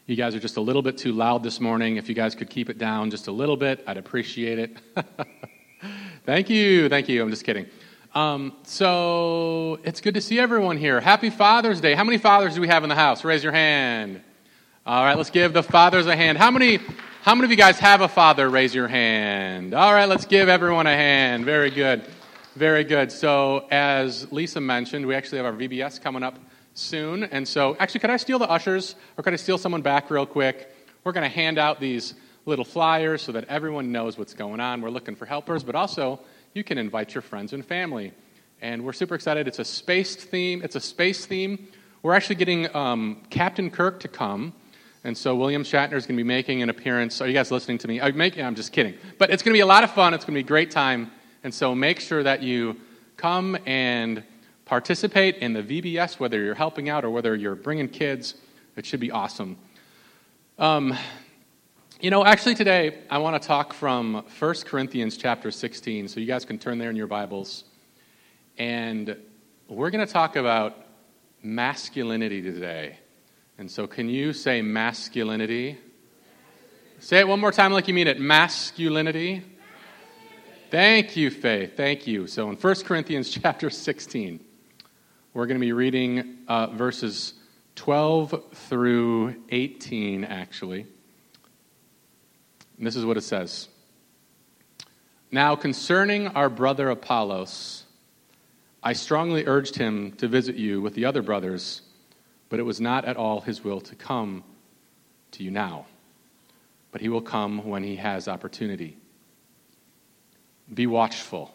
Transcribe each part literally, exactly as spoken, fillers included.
You guys are just a little bit too loud this morning. If you guys could keep it down just a little bit, I'd appreciate it. Thank you. Thank you. I'm just kidding. Um, so it's good to see everyone here. Happy Father's Day. How many fathers do we have in the house? Raise your hand. All right, let's give the fathers a hand. How many, how many of you guys have a father? Raise your hand. All right, let's give everyone a hand. Very good. Very good. So as Lisa mentioned, we actually have our V B S coming up soon. And so, actually, could I steal the ushers, or could I steal someone back real quick? We're going to hand out these little flyers so that everyone knows what's going on. We're looking for helpers, but also you can invite your friends and family. And we're super excited. It's a space theme. It's a space theme. We're actually getting um, Captain Kirk to come. And so William Shatner is going to be making an appearance. Are you guys listening to me? I'm, making, I'm just kidding. But it's going to be a lot of fun. It's going to be a great time. And so make sure that you come and participate in the V B S, whether you're helping out or whether you're bringing kids. It should be awesome. Um, you know, actually today, I want to talk from First Corinthians chapter sixteen, so you guys can turn there in your Bibles. And we're going to talk about masculinity today. And so can you say masculinity? Say it one more time like you mean it. Masculinity. Thank you, Faith. Thank you. So in First Corinthians chapter sixteen, we're going to be reading uh, verses twelve through eighteen, actually. And this is what it says. Now, concerning our brother Apollos, I strongly urged him to visit you with the other brothers, but it was not at all his will to come to you now. But he will come when he has opportunity. Be watchful.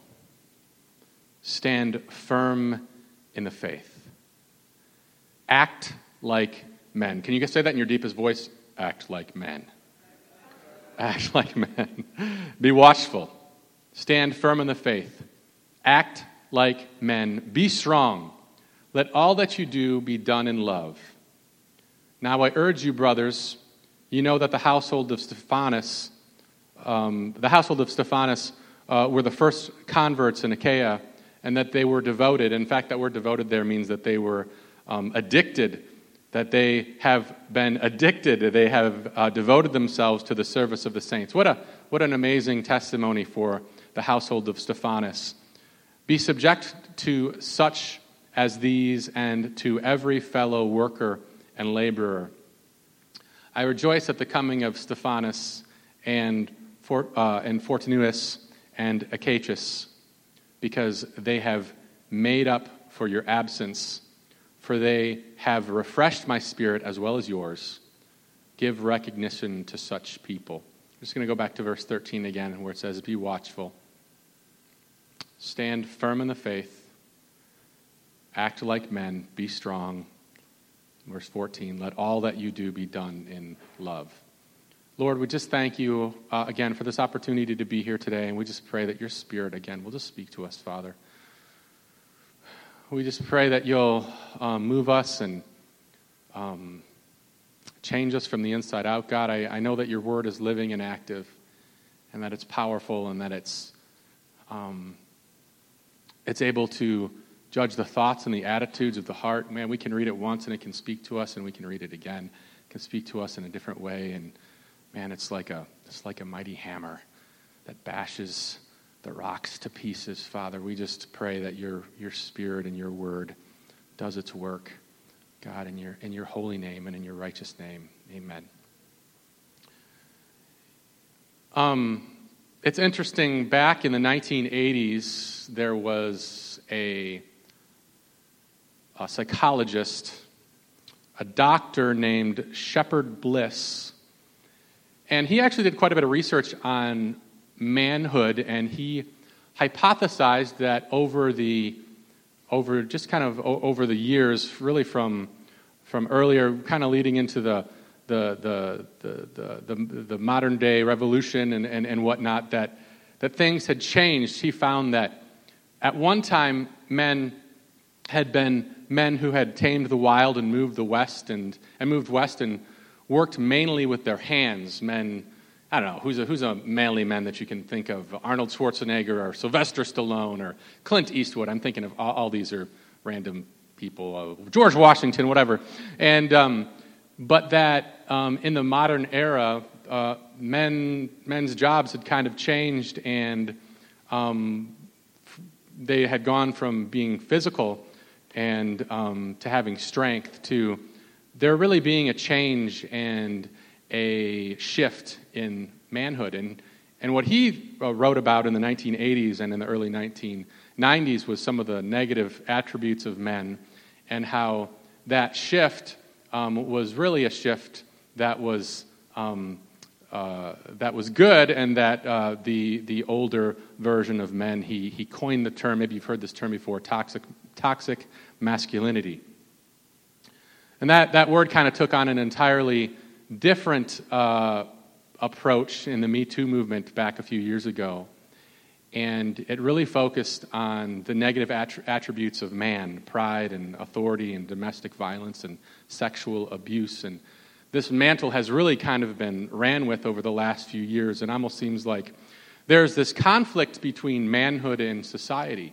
Stand firm in the faith. Act like men. Can you guys say that in your deepest voice? Act like men. Act like men. Be watchful. Stand firm in the faith. Act like men. Be strong. Let all that you do be done in love. Now I urge you, brothers, you know that the household of Stephanas, um, the household of Stephanas uh, were the first converts in Achaia, and that they were devoted. In fact, that word devoted there means that they were um, addicted, that they have been addicted, they have uh, devoted themselves to the service of the saints. What a what an amazing testimony for the household of Stephanas. Be subject to such as these and to every fellow worker and laborer. I rejoice at the coming of Stephanas and, For, uh, and Fortunatus and Achaicus, because they have made up for your absence, for they have refreshed my spirit as well as yours. Give recognition to such people. I'm just going to go back to verse thirteen again, where it says, be watchful. Stand firm in the faith. Act like men. Be strong. Verse fourteen, let all that you do be done in love. Lord, we just thank you uh, again for this opportunity to be here today, and we just pray that your Spirit, again, will just speak to us, Father. We just pray that you'll um, move us and um, change us from the inside out. God, I, I know that your word is living and active, and that it's powerful, and that it's um, it's able to judge the thoughts and the attitudes of the heart. Man, we can read it once, and it can speak to us, and we can read it again. It can speak to us in a different way, and man, it's like a it's like a mighty hammer that bashes the rocks to pieces, Father. We just pray that your your Spirit and your word does its work, God, in your in your holy name and in your righteous name. Amen. Um, it's interesting. Back in the nineteen eighties, there was a a psychologist, a doctor named Shepard Bliss. And he actually did quite a bit of research on manhood, and he hypothesized that over the over just kind of over the years, really from from earlier, kind of leading into the the the the the, the, the modern day revolution and, and, and whatnot, that that things had changed. He found that at one time men had been men who had tamed the wild and moved the west and and moved west and worked mainly with their hands. Men, I don't know, who's a, who's a manly man that you can think of? Arnold Schwarzenegger or Sylvester Stallone or Clint Eastwood. I'm thinking of all, all these are random people. Uh, George Washington, whatever. And um, but that um, in the modern era, uh, men men's jobs had kind of changed, and um, f- they had gone from being physical and um, to having strength to there really being a change and a shift in manhood. And and what he uh, wrote about in the nineteen eighties and in the early nineteen nineties was some of the negative attributes of men, and how that shift um, was really a shift that was um, uh, that was good, and that uh, the the older version of men, he he coined the term. Maybe you've heard this term before: toxic toxic masculinity. And that that word kind of took on an entirely different uh, approach in the Me Too movement back a few years ago. And it really focused on the negative att- attributes of man: pride and authority and domestic violence and sexual abuse. And this mantle has really kind of been ran with over the last few years, and almost seems like there's this conflict between manhood and society.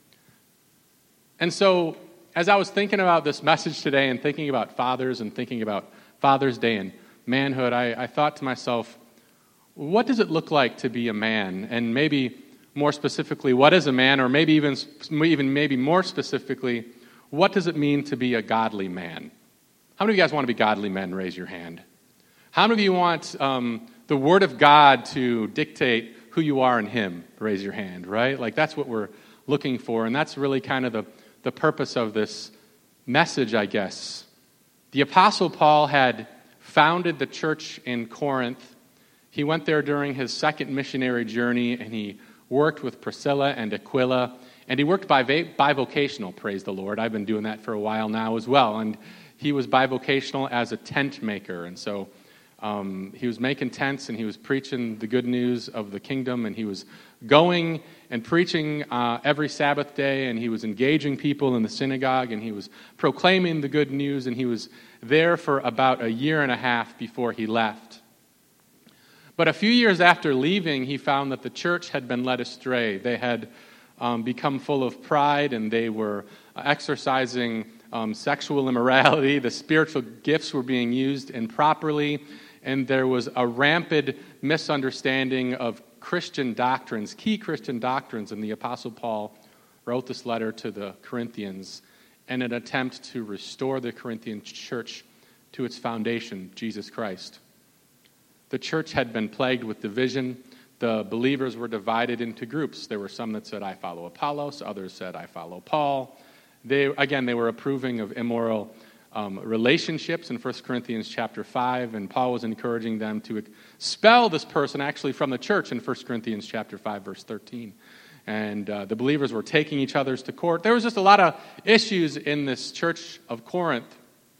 And so, as I was thinking about this message today and thinking about fathers and thinking about Father's Day and manhood, I, I thought to myself, what does it look like to be a man? And maybe more specifically, what is a man? Or maybe even, even maybe more specifically, what does it mean to be a godly man? How many of you guys want to be godly men? Raise your hand. How many of you want um, the Word of God to dictate who you are in Him? Raise your hand, right? Like that's what we're looking for, and that's really kind of the the purpose of this message, I guess. The Apostle Paul had founded the church in Corinth. He went there during his second missionary journey, and he worked with Priscilla and Aquila, and he worked by bivocational, praise the Lord. I've been doing that for a while now as well, and he was bivocational as a tent maker, and so um, he was making tents, and he was preaching the good news of the kingdom, and he was going and preaching uh, every Sabbath day, and he was engaging people in the synagogue, and he was proclaiming the good news, and he was there for about a year and a half before he left. But a few years after leaving, he found that the church had been led astray. They had um, become full of pride, and they were exercising um, sexual immorality. The spiritual gifts were being used improperly, and there was a rampant misunderstanding of Christian doctrines, key Christian doctrines, and the Apostle Paul wrote this letter to the Corinthians in an attempt to restore the Corinthian church to its foundation, Jesus Christ. The church had been plagued with division. The believers were divided into groups. There were some that said, I follow Apollos. Others said, I follow Paul. They, again, they were approving of immoral Um, relationships in First Corinthians chapter five, and Paul was encouraging them to expel this person actually from the church in First Corinthians chapter five, verse thirteen. And uh, the believers were taking each other's to court. There was just a lot of issues in this church of Corinth.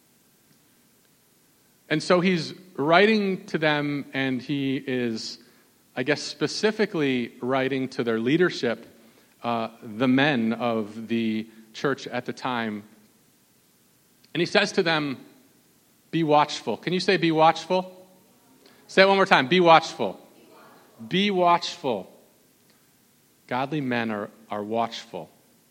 And so he's writing to them, and he is, I guess, specifically writing to their leadership, uh, the men of the church at the time. And he says to them, be watchful. Can you say be watchful? Say it one more time. Be watchful. Be watchful. Godly men are, are watchful.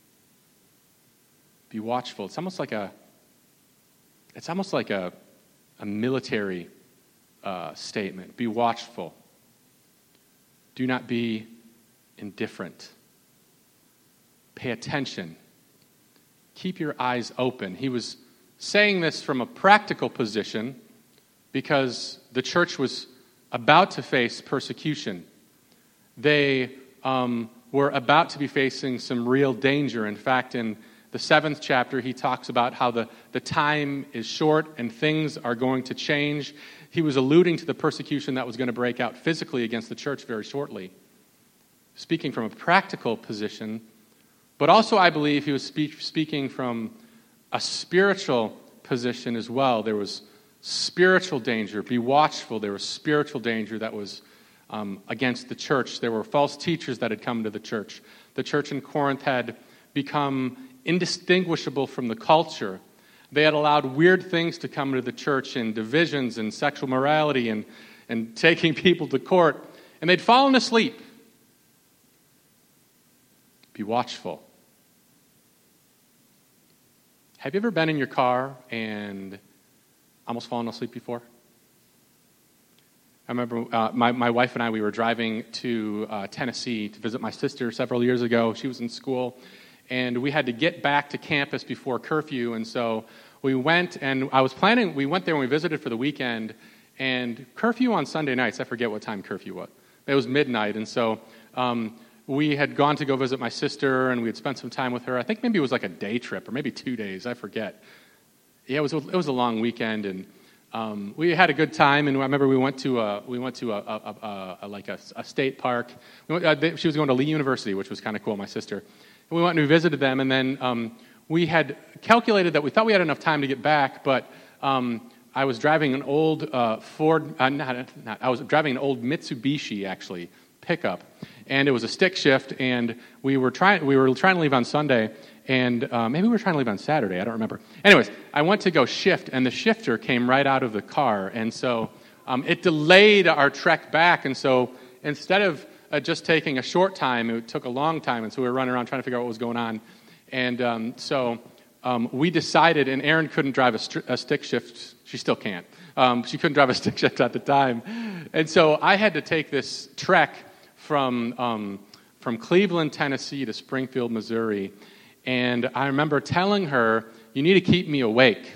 Be watchful. It's almost like a it's almost like a, a military uh, statement. Be watchful. Do not be indifferent. Pay attention. Keep your eyes open. He was saying this from a practical position because the church was about to face persecution. They um, were about to be facing some real danger. In fact, in the seventh chapter, he talks about how the, the time is short and things are going to change. He was alluding to the persecution that was going to break out physically against the church very shortly, speaking from a practical position. But also, I believe he was speak, speaking from a spiritual position as well. There was spiritual danger. Be watchful. There was spiritual danger that was um, against the church. There were false teachers that had come to the church. The church in Corinth had become indistinguishable from the culture. They had allowed weird things to come to the church, and divisions and sexual morality and, and taking people to court, and they'd fallen asleep. Be watchful. Have you ever been in your car and almost fallen asleep before? I remember uh, my, my wife and I, we were driving to uh, Tennessee to visit my sister several years ago. She was in school, and we had to get back to campus before curfew, and so we went, and I was planning, we went there and we visited for the weekend, and curfew on Sunday nights, I forget what time curfew was. It was midnight, and so um, we had gone to go visit my sister, and we had spent some time with her. I think maybe it was like a day trip, or maybe two days, I forget. Yeah, it was, it was a long weekend, and Um, we had a good time, and I remember we went to a, we went to a, a, a, a like a, a state park. We went, uh, they, she was going to Lee University, which was kind of cool, my sister. And we went and we visited them, and then um, we had calculated that we thought we had enough time to get back, but um, I was driving an old uh, Ford, uh, not, not, I was driving an old Mitsubishi, actually, pickup, and it was a stick shift, and we were trying, we were trying to leave on Sunday, and uh, maybe we were trying to leave on Saturday. I don't remember. Anyways, I went to go shift, and the shifter came right out of the car. And so um, it delayed our trek back. And so instead of uh, just taking a short time, it took a long time. And so we were running around trying to figure out what was going on. And um, so um, we decided, and Erin couldn't drive a, st- a stick shift. She still can't. Um, she couldn't drive a stick shift at the time. And so I had to take this trek from um, from Cleveland, Tennessee to Springfield, Missouri. And I remember telling her, you need to keep me awake,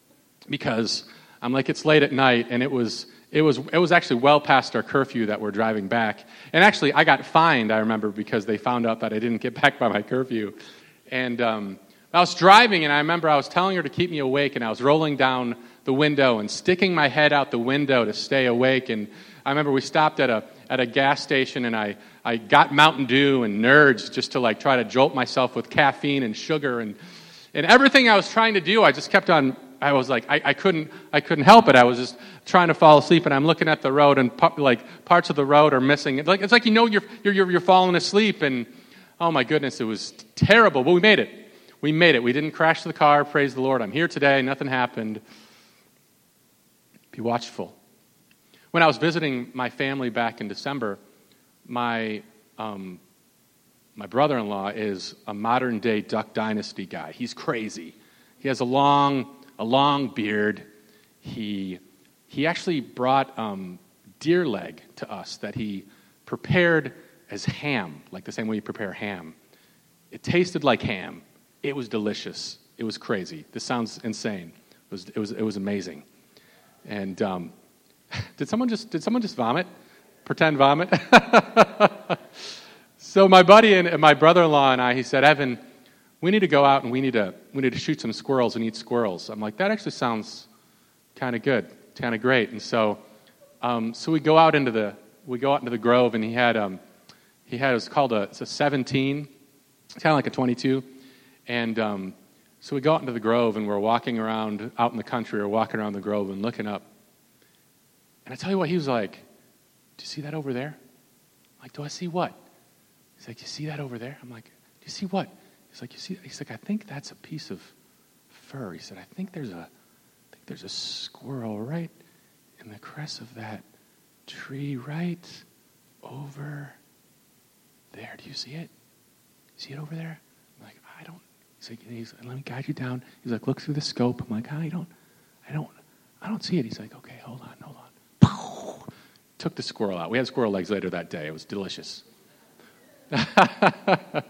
because I'm like, it's late at night, and it was it was it was actually well past our curfew that we're driving back. And actually, I got fined, I remember, because they found out that I didn't get back by my curfew. And um, I was driving, and I remember I was telling her to keep me awake, and I was rolling down the window and sticking my head out the window to stay awake. And I remember we stopped at a at a gas station, and I, I got Mountain Dew and Nerds just to like try to jolt myself with caffeine and sugar, and and everything I was trying to do, I just kept on. I was like, I, I couldn't I couldn't help it. I was just trying to fall asleep, and I'm looking at the road, and like parts of the road are missing. It's like it's like you know you're you're you're falling asleep, and oh my goodness, it was terrible. But we made it. We made it. We didn't crash the car. Praise the Lord. I'm here today. Nothing happened. Be watchful. When I was visiting my family back in December, my um, my brother-in-law is a modern-day Duck Dynasty guy. He's crazy. He has a long a long beard. He he actually brought um, deer leg to us that he prepared as ham, like the same way you prepare ham. It tasted like ham. It was delicious. It was crazy. This sounds insane. It was it was it was amazing. And um, did someone just did someone just vomit? Pretend vomit? So my buddy and my brother-in-law and I, he said, Evan, we need to go out and we need to we need to shoot some squirrels and eat squirrels. I'm like, that actually sounds kind of good, kind of great. And so um, so we go out into the we go out into the grove, and he had um he had it was called a it's a seventeen, it's kind of like a twenty-two, and um, so we go out into the grove, and we're walking around out in the country, or walking around the grove and looking up. And I tell you what, he was like, do you see that over there? I'm like, do I see what? He's like, you see that over there? I'm like, do you see what? He's like, you see? He's like, I think that's a piece of fur. He said, I think there's a, I think there's a squirrel right in the crest of that tree, right over there. Do you see it? See it over there? I'm like, I don't. He's like, he's, let me guide you down. He's like, look through the scope. I'm like, I don't, I don't, I don't see it. He's like, okay, hold on, hold on. Took the squirrel out. We had squirrel legs later that day. It was delicious. But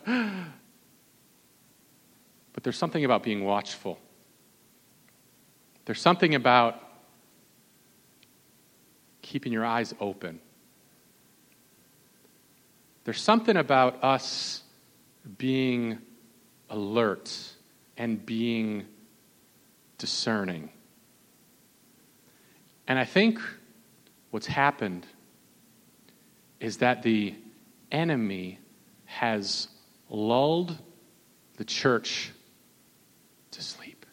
there's something about being watchful. There's something about keeping your eyes open. There's something about us being alert and being discerning. And I think what's happened is that the enemy has lulled the church to sleep.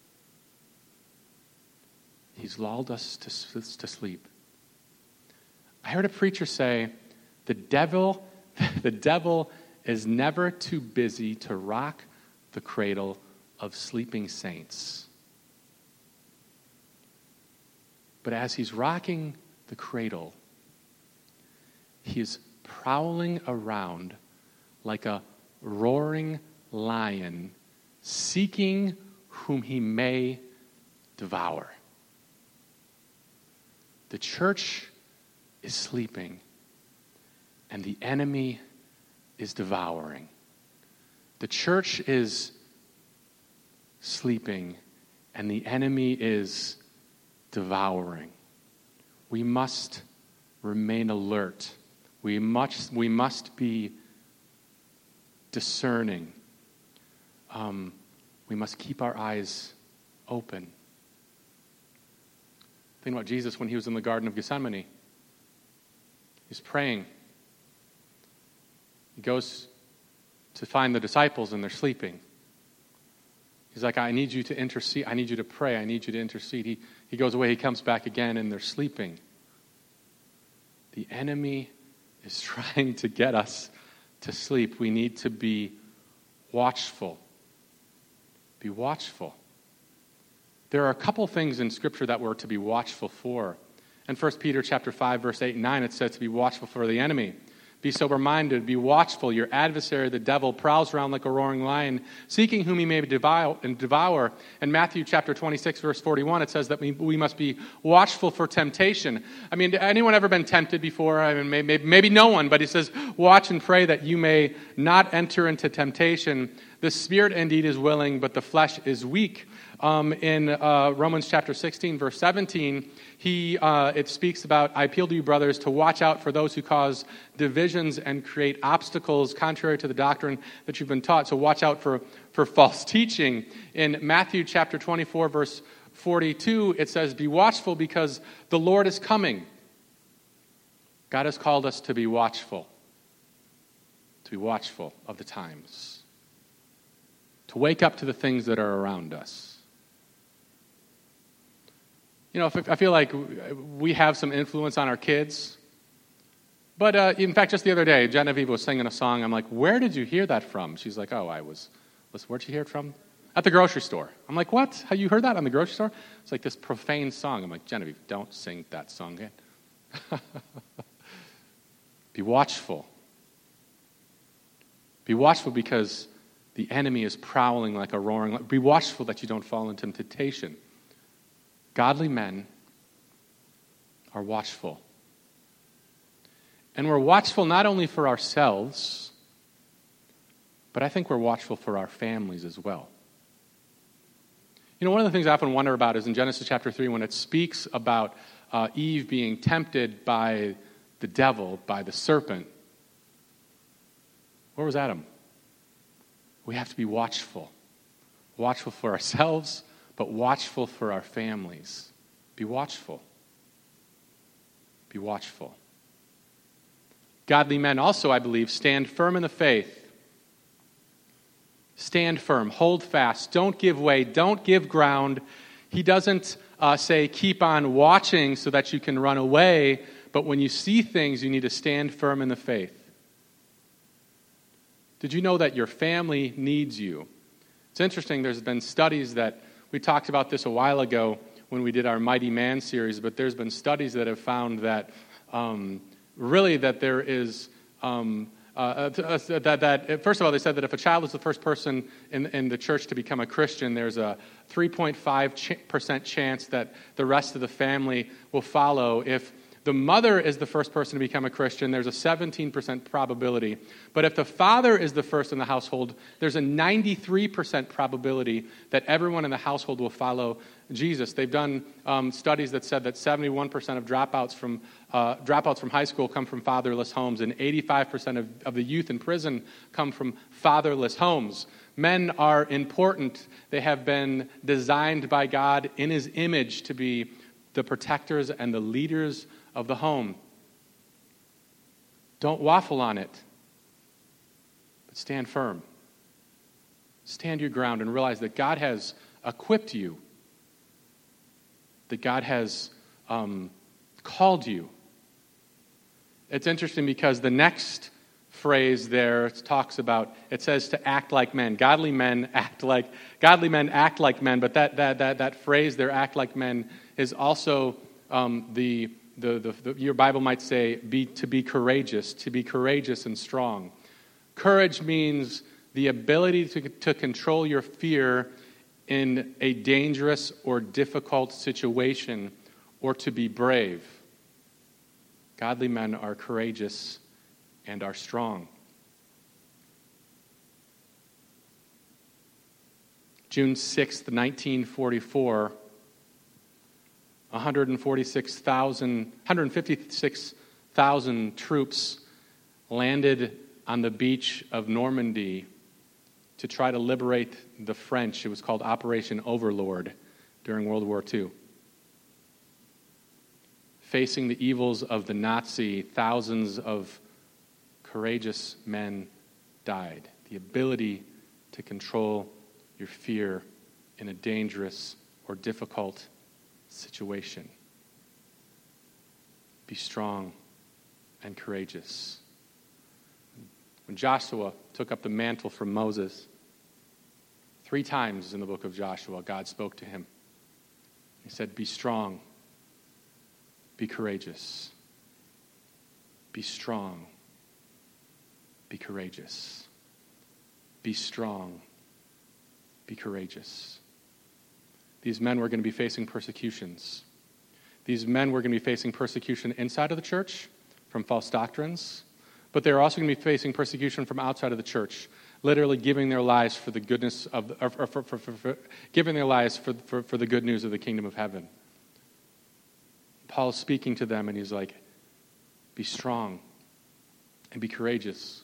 He's lulled us to, to sleep. I heard a preacher say, the devil, the devil is never too busy to rock the cradle of sleeping saints. But as he's rocking the cradle, he's prowling around like a roaring lion, seeking whom he may devour. The church is sleeping, and the enemy is devouring. The church is sleeping, and the enemy is devouring. We must remain alert. We must, we must be discerning. Um, we must keep our eyes open. Think about Jesus when he was in the Garden of Gethsemane. He's praying. He goes to find the disciples and they're sleeping. He's like, I need you to intercede. I need you to pray. I need you to intercede. He, he goes away. He comes back again and they're sleeping. The enemy is trying to get us to sleep. We need to be watchful. Be watchful. There are a couple things in Scripture that we're to be watchful for. In First Peter chapter five, verse eight and nine, it says to be watchful for the enemy. Be sober-minded, be watchful. Your adversary, the devil, prowls around like a roaring lion, seeking whom he may devour. And devour. In Matthew chapter twenty-six, verse forty-one, it says that we, we must be watchful for temptation. I mean, anyone ever been tempted before? I mean, maybe, maybe no one, but he says, watch and pray that you may not enter into temptation. The spirit indeed is willing, but the flesh is weak. Um, in uh, Romans chapter sixteen, verse seventeen, he uh, it speaks about, I appeal to you, brothers, to watch out for those who cause divisions and create obstacles contrary to the doctrine that you've been taught. So watch out for, for false teaching. In Matthew chapter twenty-four, verse forty-two, it says, be watchful because the Lord is coming. God has called us to be watchful, to be watchful of the times, to wake up to the things that are around us. You know, I feel like we have some influence on our kids. But uh, in fact, just the other day, Genevieve was singing a song. I'm like, where did you hear that from? She's like, oh, I was, listen, where'd you hear it from? At the grocery store. I'm like, what? Have you heard that on the grocery store? It's like this profane song. I'm like, Genevieve, don't sing that song again. Be watchful. Be watchful because the enemy is prowling like a roaring lion. Be watchful that you don't fall into temptation. Godly men are watchful. And we're watchful not only for ourselves, but I think we're watchful for our families as well. You know, one of the things I often wonder about is in Genesis chapter three, when it speaks about uh, Eve being tempted by the devil, by the serpent. Where was Adam? We have to be watchful. Watchful for ourselves, but watchful for our families. Be watchful. Be watchful. Godly men also, I believe, stand firm in the faith. Stand firm. Hold fast. Don't give way. Don't give ground. He doesn't uh, say keep on watching so that you can run away, but when you see things, you need to stand firm in the faith. Did you know that your family needs you? It's interesting. There's been studies that we talked about this a while ago when we did our Mighty Man series, but there's been studies that have found that um, really that there is, um, uh, uh, that, that, first of all, they said that if a child is the first person in, in the church to become a Christian, there's a three point five percent chance that the rest of the family will follow. If the mother is the first person to become a Christian, there's a seventeen percent probability. But if the father is the first in the household, there's a ninety-three percent probability that everyone in the household will follow Jesus. They've done um, studies that said that seventy-one percent of dropouts from uh, dropouts from high school come from fatherless homes, and eighty-five percent of, of the youth in prison come from fatherless homes. Men are important. They have been designed by God in His image to be the protectors and the leaders of the home. Don't waffle on it, but stand firm. Stand your ground and realize that God has equipped you, that God has um, called you. It's interesting because the next phrase there talks about, it says to act like men. Godly men act like, godly men act like men, but that that that, that phrase there, act like men, is also um, the The, the, the, your Bible might say, be, to be courageous, to be courageous and strong. Courage means the ability to, to control your fear in a dangerous or difficult situation, or to be brave. Godly men are courageous and are strong. June sixth, nineteen forty-four, one hundred forty-six thousand, one hundred fifty-six thousand troops landed on the beach of Normandy to try to liberate the French. It was called Operation Overlord during World War Two. Facing the evils of the Nazi, thousands of courageous men died. The ability to control your fear in a dangerous or difficult situation. Be strong and courageous. When Joshua took up the mantle from Moses, three times in the book of Joshua, God spoke to him. He said, be strong, be courageous, be strong, be courageous, be strong, be courageous. These men were going to be facing persecutions. These men were going to be facing persecution inside of the church from false doctrines, but they were also going to be facing persecution from outside of the church, literally giving their lives for the goodness of, the, or for, for, for, for, for giving their lives for, for, for the good news of the kingdom of heaven. Paul's speaking to them, and he's like, be strong and be courageous.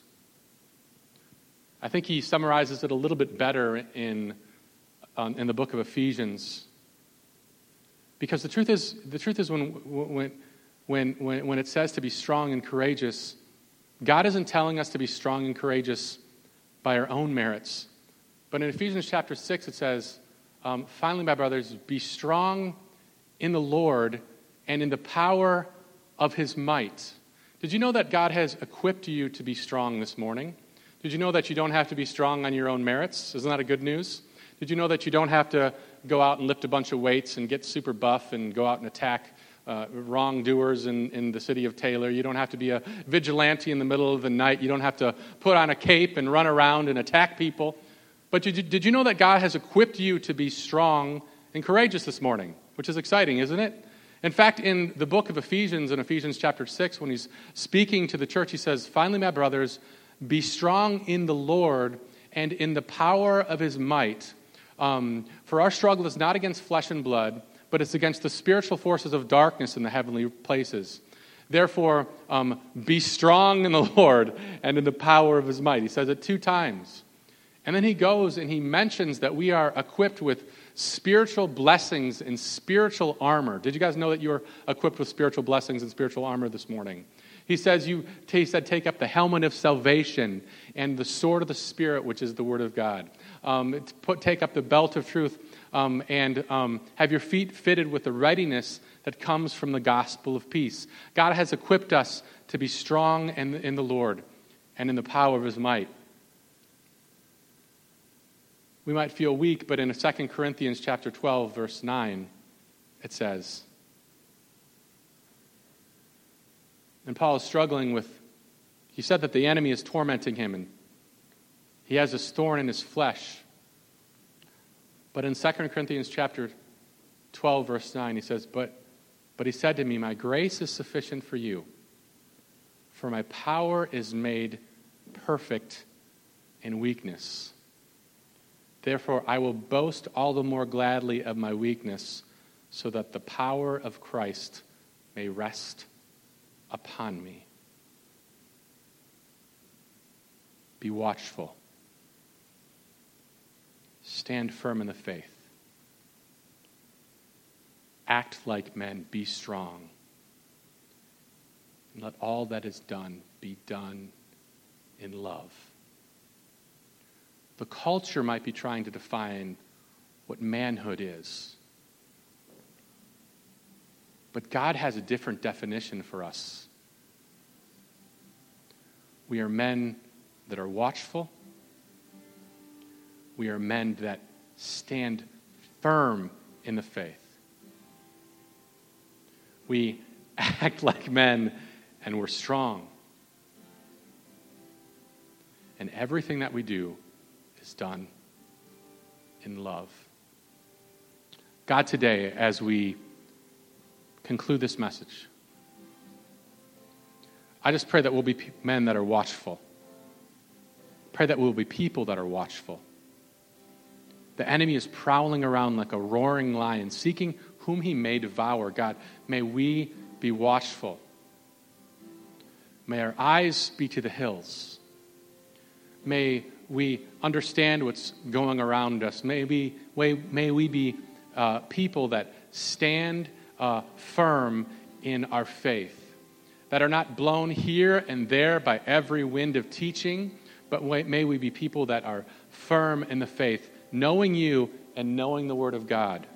I think he summarizes it a little bit better in, um, in the book of Ephesians. Because the truth is, the truth is when, when, when, when, when it says to be strong and courageous, God isn't telling us to be strong and courageous by our own merits. But in Ephesians chapter six, it says, um, finally, my brothers, be strong in the Lord and in the power of his might. Did you know that God has equipped you to be strong this morning? Did you know that you don't have to be strong on your own merits? Isn't that a good news? Did you know that you don't have to go out and lift a bunch of weights and get super buff and go out and attack uh, wrongdoers in, in the city of Taylor? You don't have to be a vigilante in the middle of the night. You don't have to put on a cape and run around and attack people. But did you, did you know that God has equipped you to be strong and courageous this morning? Which is exciting, isn't it? In fact, in the book of Ephesians, in Ephesians chapter six, when he's speaking to the church, he says, finally, my brothers, be strong in the Lord and in the power of his might. Um, for our struggle is not against flesh and blood, but it's against the spiritual forces of darkness in the heavenly places. Therefore, um, be strong in the Lord and in the power of his might. He says it two times. And then he goes and he mentions that we are equipped with spiritual blessings and spiritual armor. Did you guys know that you were equipped with spiritual blessings and spiritual armor this morning? He says, you, he said, take up the helmet of salvation and the sword of the Spirit, which is the word of God. Um, put, take up the belt of truth um, and um, have your feet fitted with the readiness that comes from the gospel of peace. God has equipped us to be strong in, in the Lord and in the power of his might. We might feel weak, but in Second Corinthians chapter twelve, verse nine, it says, and Paul is struggling with, he said that the enemy is tormenting him, and he has this thorn in his flesh. But in Second Corinthians chapter twelve, verse nine, he says, but, but he said to me, my grace is sufficient for you, for my power is made perfect in weakness. Therefore, I will boast all the more gladly of my weakness, so that the power of Christ may rest upon me. Be watchful. Stand firm in the faith. Act like men. Be strong. And let all that is done be done in love. The culture might be trying to define what manhood is. But God has a different definition for us. We are men that are watchful. We are men that stand firm in the faith. We act like men and we're strong. And everything that we do is done in love. God, today, as we conclude this message, I just pray that we'll be men that are watchful. Pray that we'll be people that are watchful. The enemy is prowling around like a roaring lion, seeking whom he may devour. God, may we be watchful. May our eyes be to the hills. May we understand what's going around us. May we, may we be uh, people that stand uh, firm in our faith, that are not blown here and there by every wind of teaching, but may we be people that are firm in the faith, knowing you and knowing the Word of God.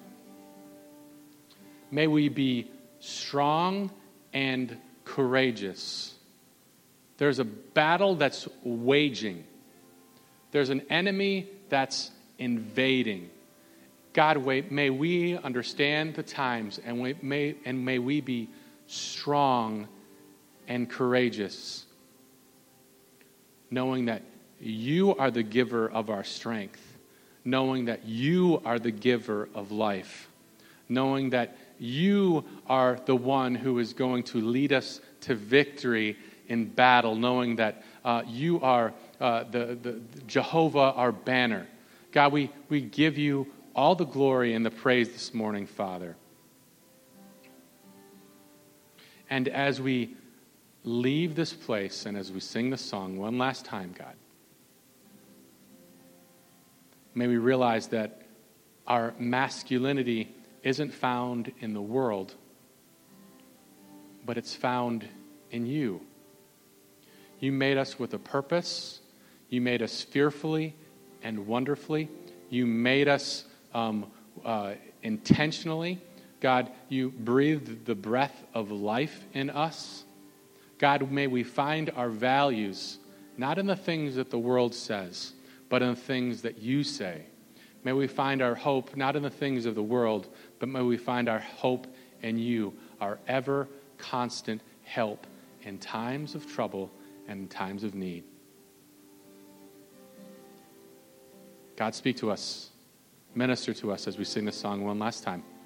May we be strong and courageous. There's a battle that's waging. There's an enemy that's invading. God, may we understand the times, and we may, and may we be strong and courageous, knowing that you are the giver of our strength, knowing that you are the giver of life, knowing that you are the one who is going to lead us to victory in battle, knowing that uh, you are uh, the, the Jehovah, our banner. God, we, we give you all the glory and the praise this morning, Father. And as we leave this place and as we sing the song one last time, God, may we realize that our masculinity isn't found in the world, but it's found in you. You made us with a purpose. You made us fearfully and wonderfully. You made us um, uh, intentionally. God, you breathed the breath of life in us. God, may we find our values not in the things that the world says, but in the things that you say. May we find our hope not in the things of the world, but may we find our hope in you, our ever constant help in times of trouble and in times of need. God, speak to us. Minister to us as we sing this song one last time.